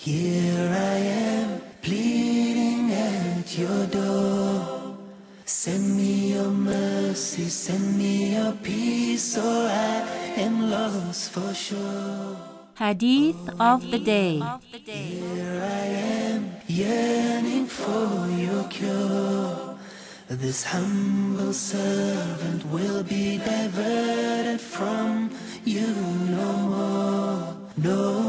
Here I am, pleading at your door. Send me your mercy, send me your peace, or I am lost for sure. Hadith of the Day. Here I am, yearning for your cure. This humble servant will be diverted from you no more, no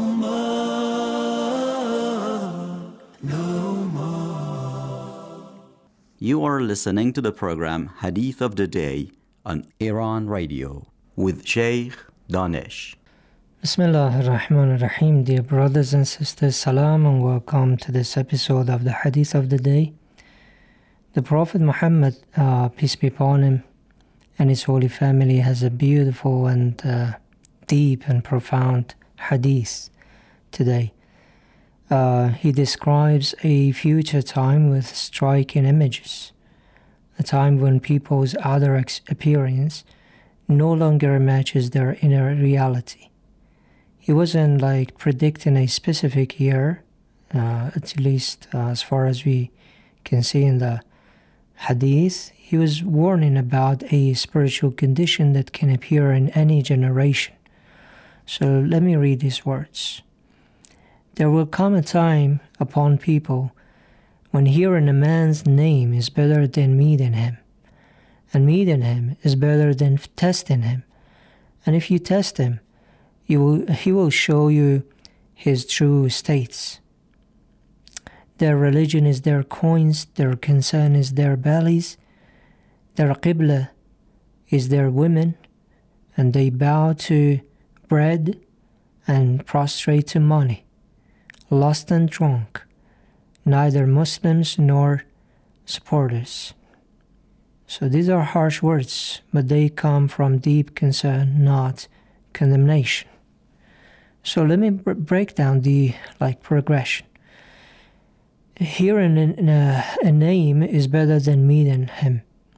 more, no more. You are listening to the program Hadith of the Day on Iran Radio with Sheikh Danish. Bismillah ar-Rahman ar-Rahim. Dear brothers and sisters, salam and welcome to this episode of the Hadith of the Day. The Prophet Muhammad, peace be upon him, and his holy family has a beautiful and deep and profound hadith today. He describes a future time with striking images, a time when people's outer appearance no longer matches their inner reality. He wasn't predicting a specific year, at least as far as we can see in the hadith. He was warning about a spiritual condition that can appear in any generation. So let me read these words. There will come a time upon people when hearing a man's name is better than meeting him, and meeting him is better than testing him. And if you test him, he will show you his true states. Their religion is their coins, their concern is their bellies, their qibla is their women, and they bow to bread and prostrate to money, lust and drunk, neither Muslims nor supporters. So these are harsh words, but they come from deep concern, not condemnation. So let me break down the progression. Hearing a name is better than meeting him.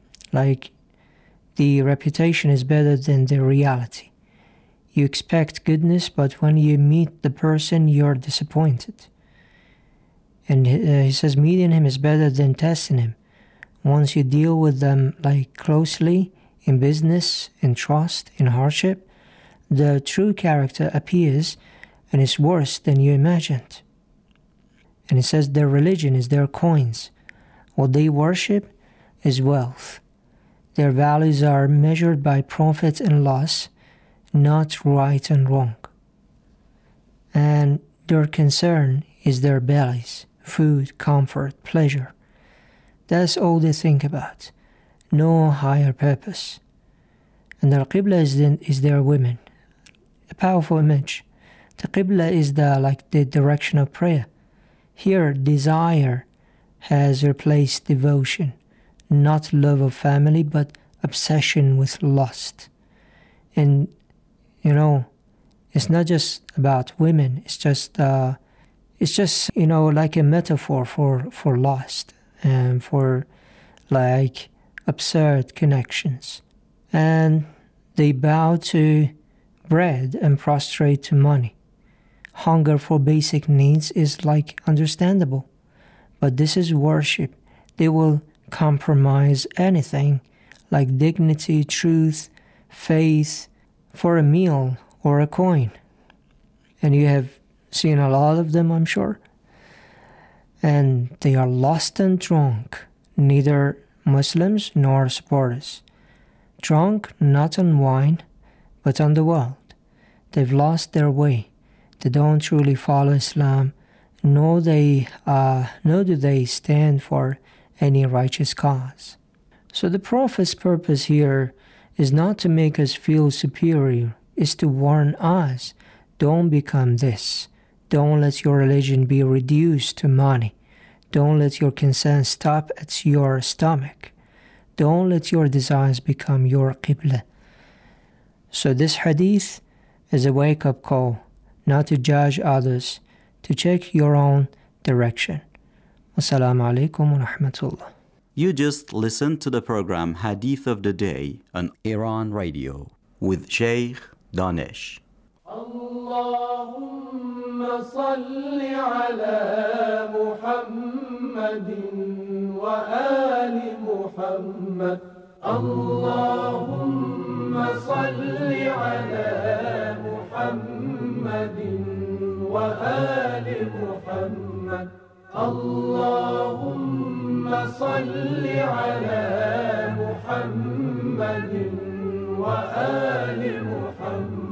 The reputation is better than the reality. You expect goodness, but when you meet the person, you're disappointed. And he says meeting him is better than testing him. Once you deal with them closely in business, in trust, in hardship, the true character appears and is worse than you imagined. And it says their religion is their coins. What they worship is wealth. Their values are measured by profit and loss, not right and wrong. And their concern is their bellies, food, comfort, pleasure. That's all they think about. No higher purpose. And their qibla is their women. A powerful image. The qibla is the direction of prayer. Here, desire has replaced devotion, not love of family, but obsession with lust. And, it's not just about women. It's just like a metaphor for lust and for absurd connections. And they bow to bread and prostrate to money. Hunger for basic needs is understandable, but this is worship. They will compromise anything like dignity, truth, faith for a meal or a coin. And you have seen a lot of them, I'm sure. And they are lost and drunk, neither Muslims nor supporters. Drunk not on wine, but on the world. They've lost their way. They don't truly follow Islam, nor do they stand for any righteous cause. So the Prophet's purpose here is not to make us feel superior, is to warn us, don't become this. Don't let your religion be reduced to money. Don't let your concern stop at your stomach. Don't let your desires become your qibla. So this hadith is a wake-up call, not to judge others, to check your own direction. Wassalamu alaikum wa rahmatullah. You just listened to the program Hadith of the Day on Iran Radio with Sheikh Danish. Allahumma صل على محمد وآل محمد. اللهم صل على محمد وآل محمد. اللهم صل على محمد وآل محمد.